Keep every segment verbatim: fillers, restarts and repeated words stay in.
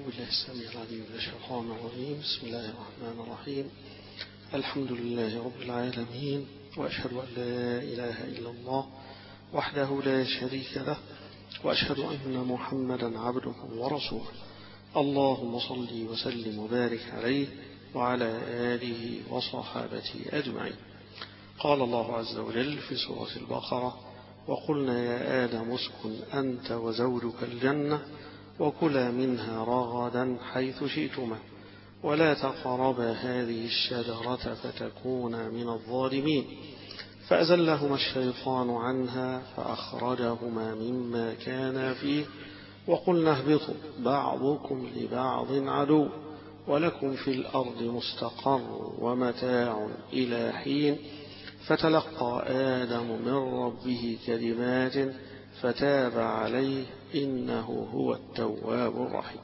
بالله السميع العليم من الشيطان الرجيم. بسم الله الرحمن الرحيم. الحمد لله رب العالمين، وأشهد أن لا إله إلا الله وحده لا شريك له، وأشهد أن محمدا عبده ورسوله. اللهم صل وسلم وبارك عليه وعلى آله وصحابته أجمعين. قال الله عز وجل في سورة البقرة: وقلنا يا آدم اسكن أنت وزوجك الجنة وكلا منها رغدا حيث شئتما ولا تقربا هذه الشجرة فتكونا من الظالمين. فأزلهما الشيطان عنها فأخرجهما مما كانا فيه وقلنا اهبطوا بعضكم لبعض عدو ولكم في الأرض مستقر ومتاع إلى حين. فتلقى آدم من ربه كلمات فتاب عليه إنه هو التواب الرحيم.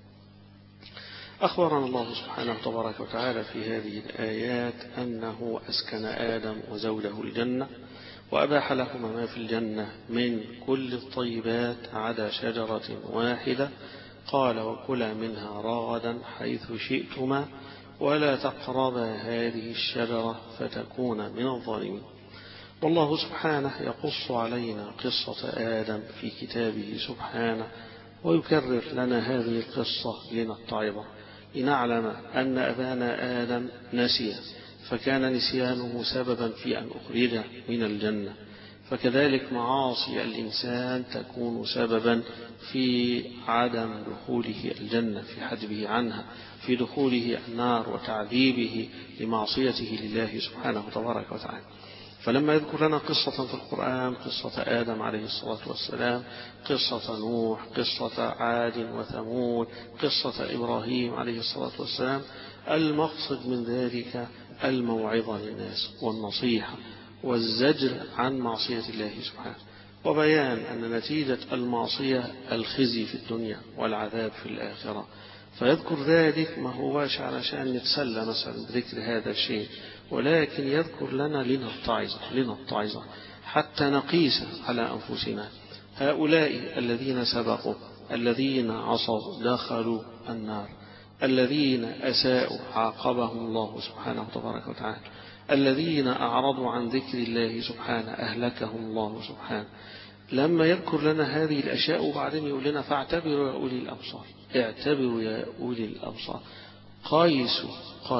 أخبرنا الله سبحانه تبارك وتعالى في هذه الآيات أنه أسكن آدم وزوجه الجنة وأباح لهما ما في الجنة من كل الطيبات عدا شجرة واحدة، قال: وكلا منها رغدا حيث شئتما ولا تقربا هذه الشجرة فتكونا من الظالمين. والله سبحانه يقص علينا قصة آدم في كتابه سبحانه ويكرر لنا هذه القصة لنتعظ، لنعلم أن أبانا آدم نسي، فكان نسيانه سببا في أن أخرجه من الجنة، فكذلك معاصي الإنسان تكون سببا في عدم دخوله الجنة، في حجبه عنها، في دخوله النار وتعذيبه لمعصيته لله سبحانه تبارك وتعالى. فلما يذكر لنا قصة في القرآن، قصة آدم عليه الصلاة والسلام، قصة نوح، قصة عاد وثمود، قصة إبراهيم عليه الصلاة والسلام، المقصد من ذلك الموعظة للناس والنصيحة والزجر عن معصية الله سبحانه، وبيان أن نتيجة المعصية الخزي في الدنيا والعذاب في الآخرة. فيذكر ذلك ما هواش علشان نتسلى مثلا بذكر هذا الشيء، ولكن يذكر لنا لنتعظ لنتعظ حتى نقيس على أنفسنا. هؤلاء الذين سبقوا، الذين عصوا دخلوا النار، الذين أساءوا عاقبهم الله سبحانه تبارك وتعالى، الذين أعرضوا عن ذكر الله سبحانه أهلكهم الله سبحانه. لما يذكر لنا هذه الأشياء وبعدين يقول لنا: فاعتبروا يا أولي الأبصار، اعتبروا يا أولي الأبصار، قيسوا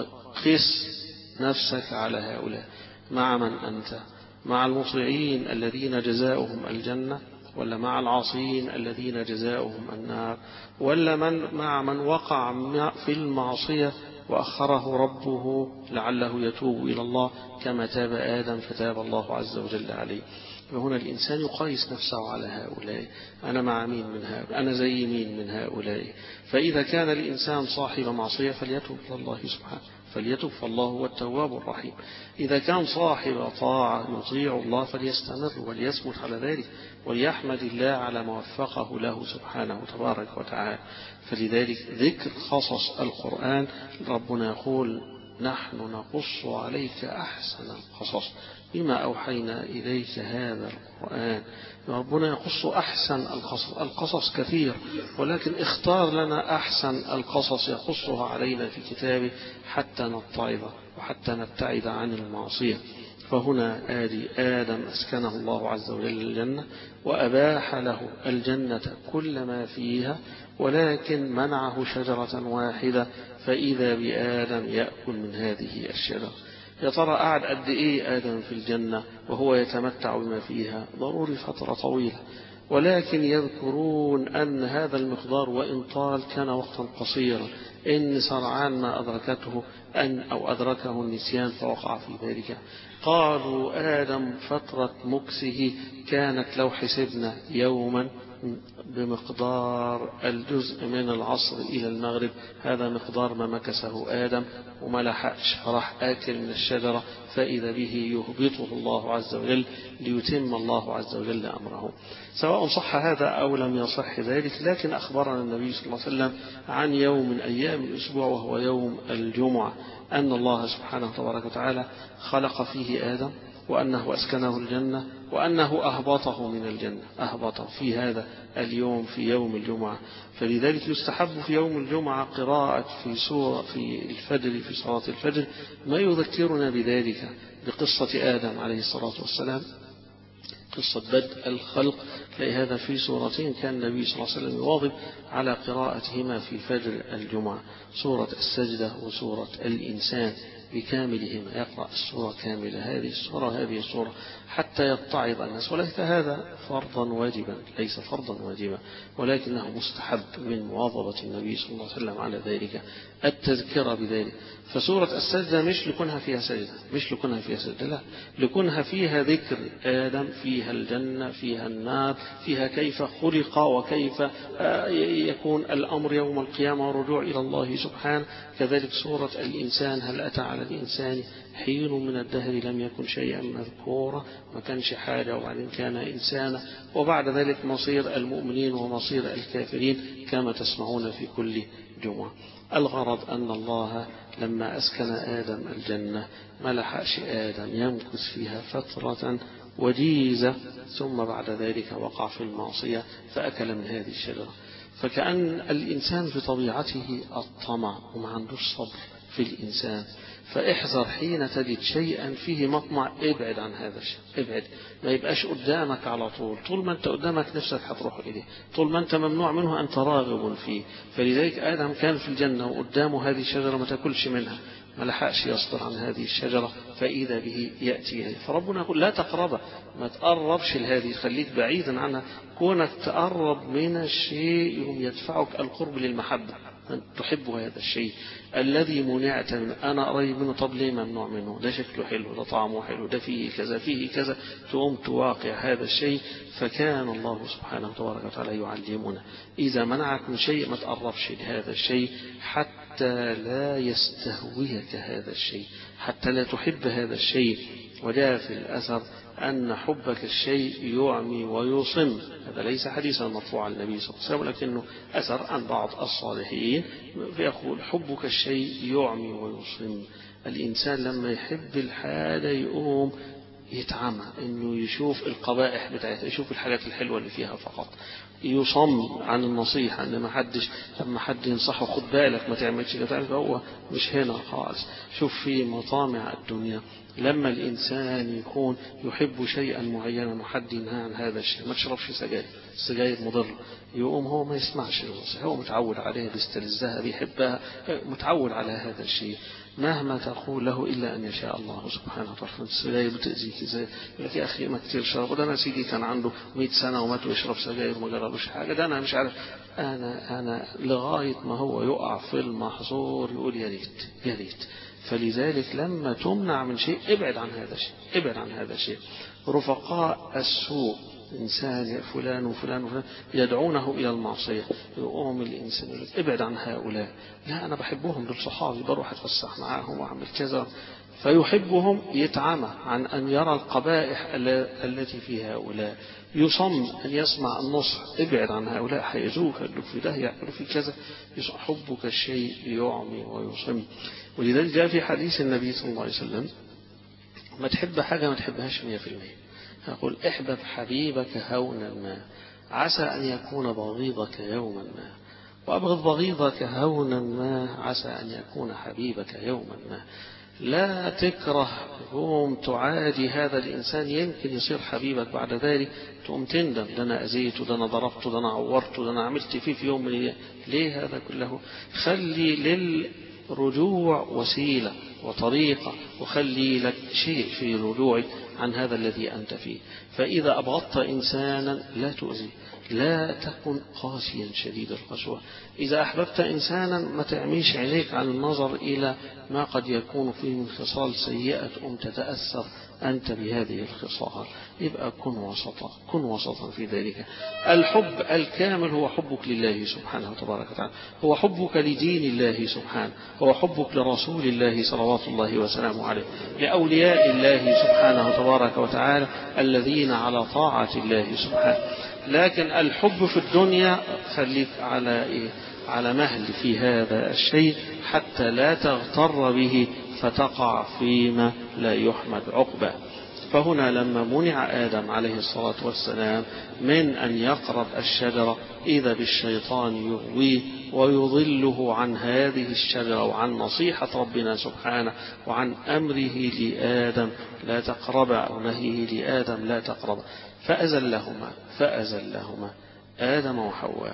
قس نفسك على هؤلاء. مع من أنت؟ مع المطيعين الذين جزاؤهم الجنة، ولا مع العاصين الذين جزاؤهم النار، ولا من مع من وقع في المعصية وأخره ربه لعله يتوب إلى الله كما تاب آدم فتاب الله عز وجل عليه. فهنا الإنسان يقيس نفسه على هؤلاء، أنا مع مين من هؤلاء، أنا زي مين من هؤلاء. فإذا كان الإنسان صاحب معصية فليتوب إلى الله سبحانه، فليتوب، فالله هو التواب الرحيم. إذا كان صاحب طاعة يطيع الله فليستمر وليثبت على ذلك وليحمد الله على ما وفقه له سبحانه تبارك وتعالى. فلذلك ذكر خصص القرآن، ربنا يقول: نحن نقص عليك أحسن القصص بما أوحينا إليك هذا القرآن. ربنا يقص أحسن القصص، القصص كثير، ولكن اختار لنا أحسن القصص يقصها علينا في كتابه حتى نتعظ وحتى نبتعد عن المعصية. فهنا آدي آدم أسكنه الله عز وجل الجنة وأباح له الجنة كل ما فيها، ولكن منعه شجرة واحدة، فإذا بآدم يأكل من هذه الشجرة. يا ترى قعد قد إيه آدم في الجنة وهو يتمتع بما فيها؟ ضروري فترة طويلة، ولكن يذكرون أن هذا المقدار وإن طال كان وقتا قصيرا، إن سرعان ما أدركته أن أو أدركه النسيان فوقع في ذلك. قالوا آدم فترة مكسه كانت لو حسبنا يوما بمقدار الجزء من العصر إلى المغرب، هذا مقدار ما مكسه آدم وما لحقش، فراح آكل من الشجرة، فإذا به يهبطه الله عز وجل ليتم الله عز وجل أمره. سواء صح هذا أو لم يصح ذلك، لكن أخبرنا النبي صلى الله عليه وسلم عن يوم من أيام الأسبوع وهو يوم الجمعة، أن الله سبحانه تبارك وتعالى خلق فيه آدم وأنه أسكنه الجنة وأنه أهبطه من الجنة، أهبطه في هذا اليوم في يوم الجمعة. فلذلك يستحب في يوم الجمعة قراءة في سورة في الفجر في صلاة الفجر ما يذكرنا بذلك بقصة آدم عليه الصلاة والسلام، قصة بدء الخلق. لهذا في سورتين كان النبي صلى الله عليه وسلم يواظب على قراءتهما في فجر الجمعة، سورة السجدة وسورة الإنسان بكاملهما، يقرأ السورة كاملة، هذه السورة وهذه السورة، حتى يتعظ الناس. وليس هذا فرضا واجبا، ليس فرضا واجبا، ولكنه مستحب من مواظبة النبي صلى الله عليه وسلم على ذلك، التذكرة بذلك. فسورة السجدة مش لكونها فيها سجدة، مش لكونها فيها سجدة، لا، لكونها فيها ذكر آدم، فيها الجنة، فيها النار، فيها كيف خلق وكيف يكون الأمر يوم القيامة والرجوع إلى الله سبحانه. كذلك سورة الإنسان، هل أتى على الإنسان حين من الدهر لم يكن شيئا مذكورا، ما كانش حاجة وبعدين كان إنسانا، وبعد ذلك مصير المؤمنين ومصير الكافرين كما تسمعون في كل جمعة. الغرض أن الله لما أسكن آدم الجنة ما لحقش آدم يمكث فيها فترة وجيزة، ثم بعد ذلك وقع في المعصية فأكل من هذه الشجرة. فكأن الإنسان في طبيعته الطمع وما عندوش صبر في الإنسان، فاحذر حين تجد شيئا فيه مطمع، ابعد عن هذا الشيء، ابعد، ما يبقاش قدامك على طول، طول ما انت قدامك نفسك هتروح إليه، طول ما انت ممنوع منه أنت راغب فيه. فلذلك آدم كان في الجنة وقدامه هذه الشجرة ما تاكلش منها، ما لحقش يصبر عن هذه الشجرة، فإذا به يأتي. فربنا يقول لا تقربها، ما تقربش لهذه، خليك بعيدا عنها. كونك تقرب من الشيء يوم يدفعك القرب للمحبة، أن تحب هذا الشيء الذي منعت منه. أنا قريب منه، طب ليه ممنوع منه؟ ده شكله حلو، ده طعمه حلو، ده فيه كذا فيه كذا، تقوم تواقع هذا الشيء. فكان الله سبحانه وتبارك وتعالى يعلمنا إذا منعك من شيء ما تقربش لهذا الشيء حتى لا يستهويك هذا الشيء، حتى لا تحب هذا الشيء. وجاء في الأثر أن حبك الشيء يعمي ويصم، هذا ليس حديثا مرفوعا عن النبي صلى الله عليه وسلم، ولكنه أثر عن بعض الصالحين، فيقول حبك الشيء يعمي ويصم. الإنسان لما يحب الحاجة يقوم يتعمى إنه يشوف القبائح بتاعتها، يشوف الحاجات الحلوة اللي فيها فقط، يصم عن النصيحة، إن ما حدش لما حد ينصحه خد بالك ما تعملش كده، هو مش هنا خالص. شوف في مطامع الدنيا لما الإنسان يكون يحب شيئا معينا وحد ينهى عن هذا الشيء، ما تشربش سجاير، السجاير مضرة، يقوم هو ما يسمعش النصيحة، هو متعود عليها، بيستلذها، بيحبها، متعود على هذا الشيء، مهما تقول له إلا أن يشاء الله سبحانه وتعالى. السجاير بتأذيك ازاي؟ يقول لك يا أخي ما كتير شرب، وده أنا سيدي كان عنده مئة سنة ومات ويشرب سجاير وما جربش حاجة، ده أنا مش عارف. أنا أنا لغاية ما هو يقع في المحظور يقول يا ريت يا ريت. فلذلك لما تمنع من شيء ابعد عن هذا الشيء، ابعد عن هذا الشيء. رفقاء السوء، إنسان فلان وفلان وفلان يدعونه إلى المعصية، يقوم الإنسان يقول ابعد عن هؤلاء، لا أنا بحبهم، دول صحابي بروح أتفسح معاهم وأعمل كذا، فيحبهم، يتعمى عن أن يرى القبائح التي في هؤلاء، يصم أن يسمع النصح، ابعد عن هؤلاء حيزوك، يقولوا في ده يقولوا في كذا. حبك الشيء يعمي ويصم. ولذلك جاء في حديث النبي صلى الله عليه وسلم ما تحب حاجة ما تحبهاش مية في المية، يقول احبب حبيبك هونا ما عسى أن يكون بغيضك يوما ما، وأبغض بغيضك هونا ما عسى أن يكون حبيبك يوما ما. لا تكره يوم تعادي هذا الإنسان، يمكن يصير حبيبك بعد ذلك، تقوم تندم، ده أنا أذيته، ده أنا ضربته، ده أنا عورته، ده أنا عملت فيه في يوم من الأيام. ليه هذا كله؟ خلي للرجوع وسيلة وطريقة، وخلي لك شيء في الرجوع عن هذا الذي أنت فيه. فإذا أبغضت إنسانا لا تؤذي، لا تكن قاسيا شديد القسوة. إذا أحببت إنسانا ما تعميش عينيك عن النظر إلى ما قد يكون فيه من خصال سيئة أم تتأثر أنت بهذه الخصال. يبقى كن وسطا، كن وسطا في ذلك. الحب الكامل هو حبك لله سبحانه وتبارك وتعالى، هو حبك لدين الله سبحانه، هو حبك لرسول الله صلوات الله وسلامه عليه، لأولياء الله سبحانه وتبارك وتعالى الذين على طاعة الله سبحانه. لكن الحب في الدنيا خليك على إيه؟ على مهل في هذا الشيء حتى لا تغتر به فتقع فيما لا يحمد عقبه. فهنا لما منع آدم عليه الصلاة والسلام من أن يقرب الشجرة إذا بالشيطان يغويه ويضله عن هذه الشجرة وعن نصيحة ربنا سبحانه وعن أمره لآدم لا تقرب أو نهيه لآدم لا تقرب، فأزلهما فأزلهما آدم وحواء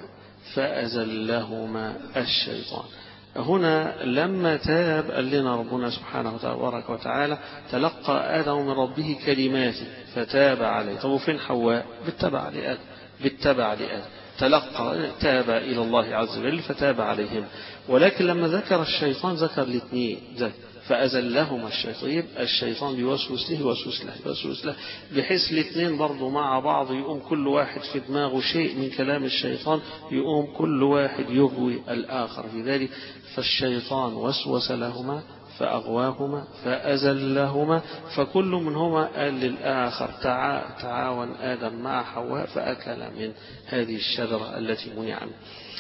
فأزلهما الشيطان. هنا لما تاب قال لنا ربنا سبحانه تبارك وتعالى تلقى آدم من ربه كلمات فتاب عليه. طب وفين حواء؟ بالتبع لآدم بالتبع لآدم تلقى تاب إلى الله عز وجل فتاب عليهم. ولكن لما ذكر الشيطان ذكر الاثنين فأزلهما الشيطان، يبقى الشيطان بيوسوس له يوسوس له يوسوس له بحيث الاثنين برضو مع بعض يقوم كل واحد في دماغه شيء من كلام الشيطان، يقوم كل واحد يغوي الآخر في ذلك. فالشيطان وسوس لهما فأغواهما فأزلهما، فكل منهما قال للآخر تعاون آدم مع حواء فأكل من هذه الشجرة التي منع منه.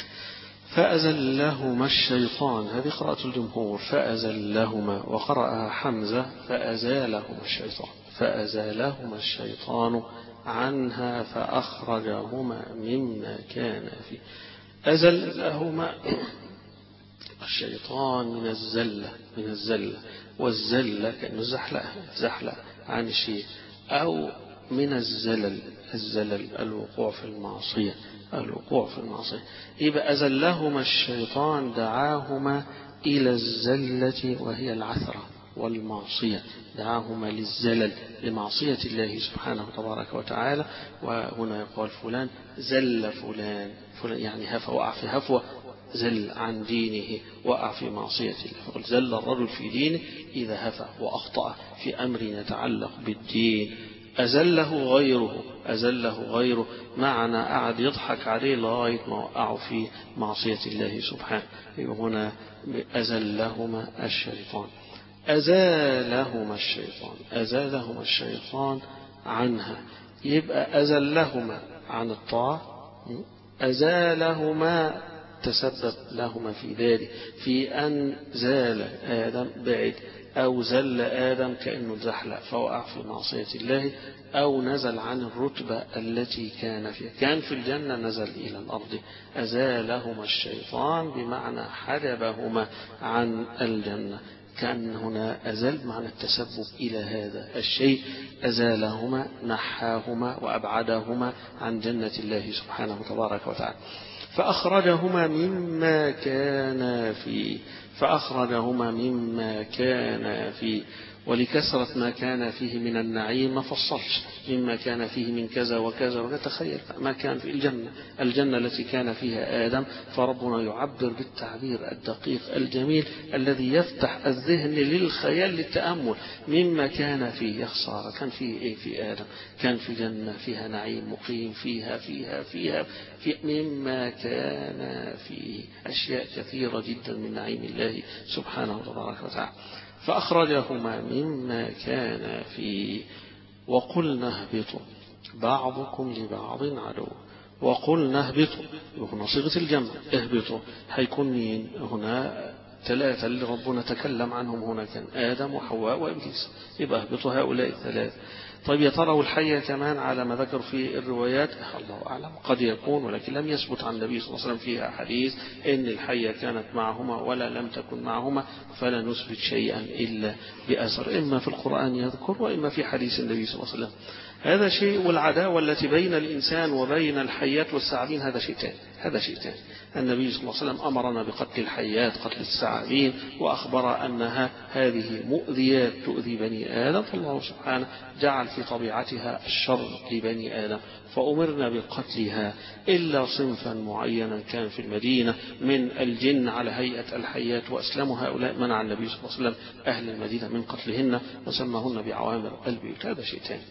فأزلهما الشيطان، هذه قراءة الجمهور، فأزلهما، وقرأها حمزة فأزالهما الشيطان فأزالهما الشيطان عنها فأخرجهما مما كان فيه. أزلهما الشيطان من الزلة من الزلة والزلة كأنه زحلق زحلق عن شيء، أو من الزلل الزلل الوقوع في المعصية الوقوع في المعصية. يبقى أزلهما الشيطان دعاهما إلى الزلة وهي العثرة والمعصية، دعاهما للزلل لمعصية الله سبحانه تبارك وتعالى. وهنا يقال فلان زل فلان فلان يعني هفى وقع في هفوة، زل عن دينه وقع في معصية الله. زل الرجل في دينه إذا هفى وأخطأ في أمر يتعلق بالدين. أزله غيره أزله غيره معنى قعد يضحك عليه لغاية ما وقعوا في معصية الله سبحانه. هنا أزلهما الشيطان أزالهما الشيطان أزالهما الشيطان عنها، يبقى أزلهما عن الطاعة، أزالهما تسبب لهما في ذلك في أن زال آدم بعد، أو زل آدم كأنه زحلق فوقع في معصية الله، أو نزل عن الرتبة التي كان فيها. كان في الجنة نزل إلى الأرض. أزالهما الشيطان بمعنى حجبهما عن الجنة. كان هنا أزال معنى التسبب إلى هذا الشيء، أزالهما نحاهما وأبعدهما عن جنة الله سبحانه تبارك وتعالى. فأخرجهما مما كان فيه فأخرجهما مما كان فيه ولكثرة ما كان فيه من النعيم ما فصلش مما كان فيه من كذا وكذا وكذا. تخيل ما كان في الجنة الجنة التي كان فيها آدم، فربنا يعبر بالتعبير الدقيق الجميل الذي يفتح الذهن للخيال للتأمل. مما كان فيه يا خسارة، كان فيه إيه في آدم؟ كان في جنة فيها نعيم مقيم فيها فيها فيها في مما كان فيه أشياء كثيرة جدا من نعيم الله سبحانه وتبارك وتعالى. فأخرجهما مما كان فيه وقلنا اهبطوا بعضكم لبعض عدو. وقلنا اهبطوا هنا صيغة الجمع، اهبطوا هيكون مين هنا؟ ثلاثة اللي ربنا تكلم عنهم هنا كان آدم وحواء وإبليس، يبقى اهبطوا هؤلاء الثلاثة. طيب يا ترى والحية كمان على ما ذكر في الروايات؟ الله أعلم، قد يكون، ولكن لم يثبت عن النبي صلى الله عليه وسلم فيها حديث إن الحية كانت معهما ولا لم تكن معهما، فلا نثبت شيئا إلا بأثر إما في القرآن يذكر وإما في حديث النبي صلى الله عليه وسلم. هذا شيء. والعداوة التي بين الإنسان وبين الحيات والثعابين هذا شيء ثاني هذا شيء ثاني. النبي صلى الله عليه وسلم أمرنا بقتل الحيات قتل الثعابين، وأخبر أنها هذه مؤذيات تؤذي بني آدم، فالله سبحانه جعل في طبيعتها الشر لبني آدم فأمرنا بقتلها، إلا صنفا معينا كان في المدينة من الجن على هيئة الحيات، وأسلموا هؤلاء منع النبي صلى الله عليه وسلم أهل المدينة من قتلهن وسماهن بعوامر البيوت. هذا شيء ثاني.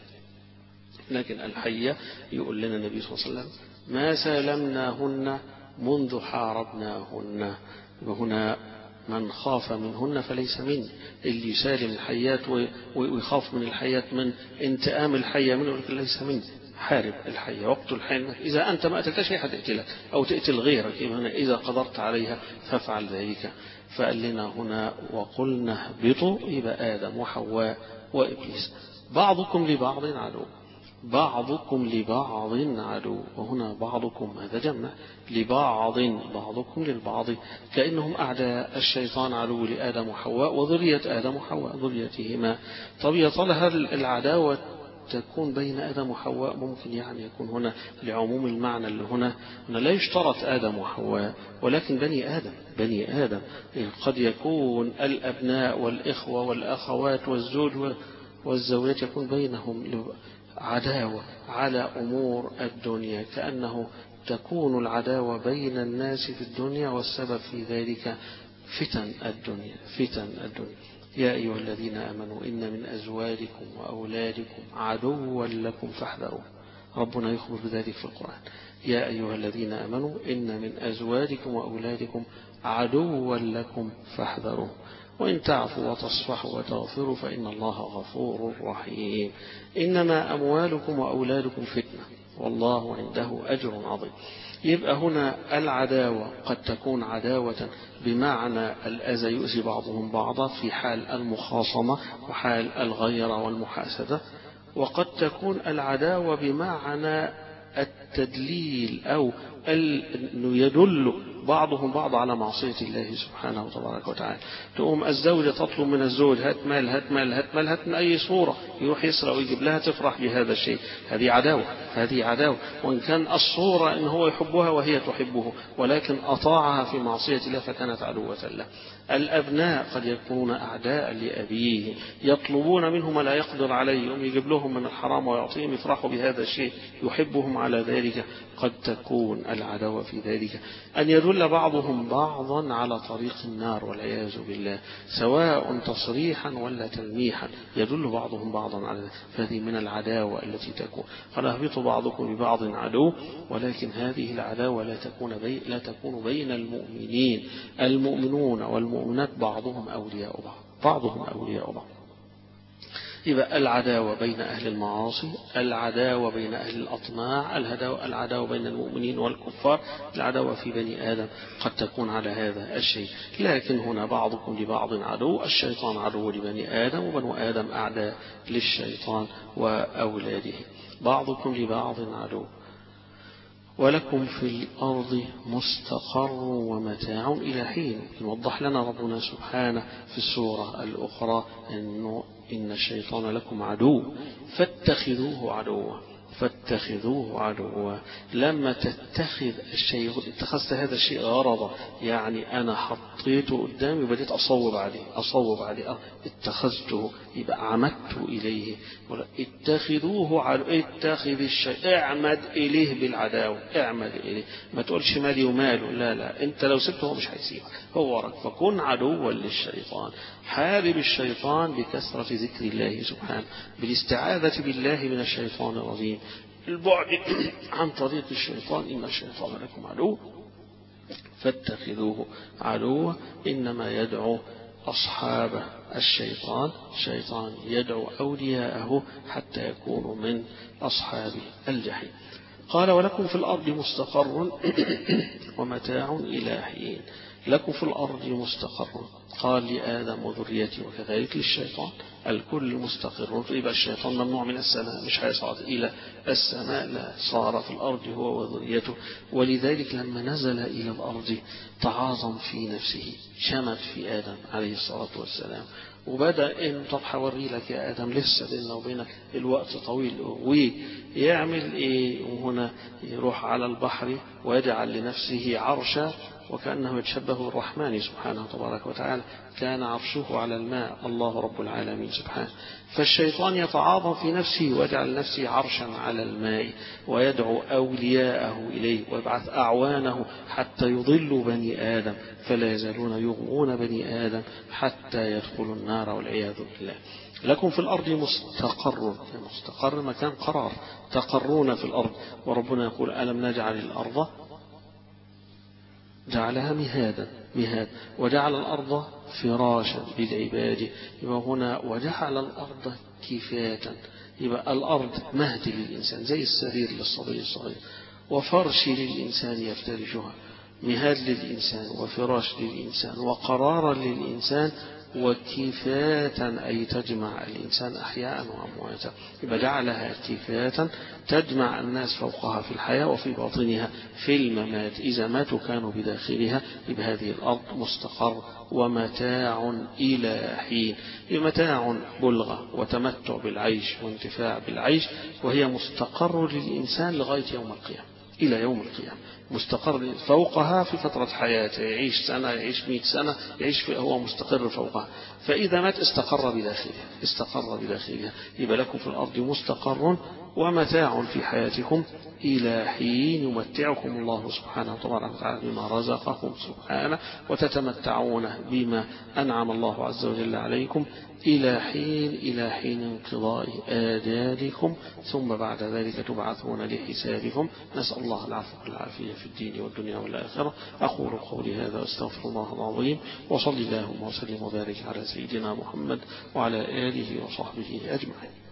لكن الحية يقول لنا النبي صلى الله عليه وسلم ما سالمناهن منذ حاربناهن. وهنا من خاف منهن فليس مني. اللي يسالم الحيات ويخاف من الحيات من انتقام الحية منه لكن ليس مني. حارب الحية واقتل الحية، إذا أنت ما قتلتش هتقتلك أو تقتل غيرك، إذا قدرت عليها فافعل ذلك. فقال لنا هنا وقلنا اهبطوا، يبقى آدم وحواء وإبليس. بعضكم لبعض عدو، بعضكم لبعض عدو، وهنا بعضكم هذا جمع، لبعض بعضكم للبعض، كأنهم أعداء. الشيطان عدو لآدم وحواء وذرية آدم وحواء ذريتهما. طب يا ترى هل العداوة تكون بين آدم وحواء؟ ممكن يعني يكون هنا لعموم المعنى اللي هنا هنا لا يشترط آدم وحواء، ولكن بني آدم بني آدم قد يكون الأبناء والإخوة والأخوات والزوج والزوجات يكون بينهم عداوة على أمور الدنيا، كأنه تكون العداوة بين الناس في الدنيا، والسبب في ذلك فتن الدنيا فتن الدنيا. يا أيها الذين آمنوا إن من أزواجكم وأولادكم عدوا لكم فاحذروا. ربنا يخبر بذلك في القرآن. يا أيها الذين آمنوا إن من أزواجكم وأولادكم عدوا لكم فاحذروا وإن تعفوا وتصفحوا وتغفروا فإن الله غفور رحيم. إنما أموالكم وأولادكم فتنة والله عنده أجر عظيم. يبقى هنا العداوة قد تكون عداوة بمعنى الأذى يؤذي بعضهم بعضا في حال المخاصمة وحال الغيرة والمحاسدة، وقد تكون العداوة بمعنى التدليل أو أنه يدل بعضهم بعض على معصية الله سبحانه وتبارك وتعالى. تقوم الزوجة تطلب من الزوج هات مال هات مال هات مال هات من أي صورة، يروح يسرق ويجيب لها تفرح بهذا الشيء. هذه عداوة هذه عداوة وإن كان الصورة إن هو يحبها وهي تحبه، ولكن أطاعها في معصية الله فكانت عدوة له. الأبناء قد يكونون أعداء لأبيه، يطلبون منه ما لا يقدر عليه، يوم يجيب لهم من الحرام ويعطيهم يفرحوا بهذا الشيء، يحبهم على ذلك. قد تكون العداوة في ذلك أن يدل بعضهم بعضا على طريق النار والعياذ بالله، سواء تصريحا ولا تلميحا، يدل بعضهم بعضا على ذلك. فهذه من العداوة التي تكون. قال اهبط بعضكم ببعض عدو، ولكن هذه العداوة لا تكون بي لا تكون بين المؤمنين. المؤمنون والمؤمنات بعضهم أولياء بعض بعضهم أولياء بعض. يبقى العداوة بين أهل المعاصي، العداوة بين أهل الأطماع، العداوة بين المؤمنين والكفار، العداوة في بني آدم قد تكون على هذا الشيء. لكن هنا بعضكم لبعض عدو، الشيطان عدو لبني آدم وبنو آدم أعداء للشيطان وأولاده. بعضكم لبعض عدو ولكم في الأرض مستقر ومتاع إلى حين. يوضح لنا ربنا سبحانه في السورة الأخرى أنه إن الشيطان لكم عدو فاتخذوه عدوا فاتخذوه عدوا. لما تتخذ الشيء، اتخذت هذا الشيء غرضا، يعني أنا حطيته قدامي وبديت أصوب عليه أصوب عليه أه اتخذته، يبقى عمدت إليه. اتخذوه عدو، اتخذ الشيء اعمد إليه بالعداوة، اعمد إليه. ما تقولش مالي وماله، لا لا، أنت لو سبته هو مش هيسيبك، هو وراك. فكن عدوا للشيطان، حارب الشيطان بكثرة ذكر الله سبحانه، بالاستعاذة بالله من الشيطان الرجيم، البعد عن طريق الشيطان. إن الشيطان لكم عدو فاتخذوه عدوا. إنما يدعو أصحاب الشيطان، الشيطان يدعو أولياءه حتى يكونوا من أصحاب الجحيم. قال ولكم في الأرض مستقر ومتاع إلى حين. لكم في الأرض مستقر، قال لآدم وذريته وكذلك للشيطان، الكل مستقر. يبقى الشيطان ممنوع من السماء، مش هيصعد إلى السماء، لا، صار في الأرض هو وذريته. ولذلك لما نزل إلى الأرض تعاظم في نفسه، شمت في آدم عليه الصلاة والسلام، وبدأ إن طب هوري لك يا آدم، لسه بيننا وبينك الوقت طويل، ويعمل إيه؟ وهنا يروح على البحر ويجعل لنفسه عرشا وكأنه يتشبه الرحمن سبحانه تبارك وتعالى، كان عرشه على الماء، الله رب العالمين سبحانه. فالشيطان يتعاظم في نفسه ويجعل نفسه عرشا على الماء، ويدعو أولياءه إليه ويبعث أعوانه حتى يضلوا بني آدم، فلا يزالون يغوون بني آدم حتى يدخلوا النار والعياذ بالله. لكم في الأرض مستقر، مستقر مكان قرار، تقرون في الأرض. وربنا يقول ألم نجعل الأرض جعلها مهادا مهاد وجعل الأرض فراشا للعباد. يبقى هنا وجعل الأرض كفاة، يبقى الأرض مهد للإنسان زي السرير للصبي الصغير، وفرش للإنسان يفترشها، مهاد للإنسان وفراش للإنسان وقرارا للإنسان وكفاة أي تجمع الإنسان أحياء وأمواتا، يبقى جعلها كفاة تجمع الناس فوقها في الحياة وفي باطنها في الممات، إذا ماتوا كانوا بداخلها. يبقى هذه الأرض مستقر ومتاع إلى حين، متاع بلغة وتمتع بالعيش وانتفاع بالعيش، وهي مستقر للإنسان لغاية يوم القيامة، إلى يوم القيامة مستقر فوقها في فترة حياته، يعيش سنة يعيش مئة سنة يعيش هو مستقر فوقها، فإذا مات استقر بداخلها استقر بداخلها. يبقى لكم في الأرض مستقر ومتاع في حياتكم إلى حين يمتعكم الله سبحانه وتعالى بما رزقكم سبحانه، وتتمتعون بما أنعم الله عز وجل عليكم إلى حين إلى حين انقضاء آجالكم، ثم بعد ذلك تبعثون لحسابكم. نسأل الله العفو والعافية في الدين والدنيا والآخرة. أقول قولي هذا واستغفر الله العظيم، وصلي اللهم وسلم وبارك على سيدنا محمد وعلى آله وصحبه أجمعين.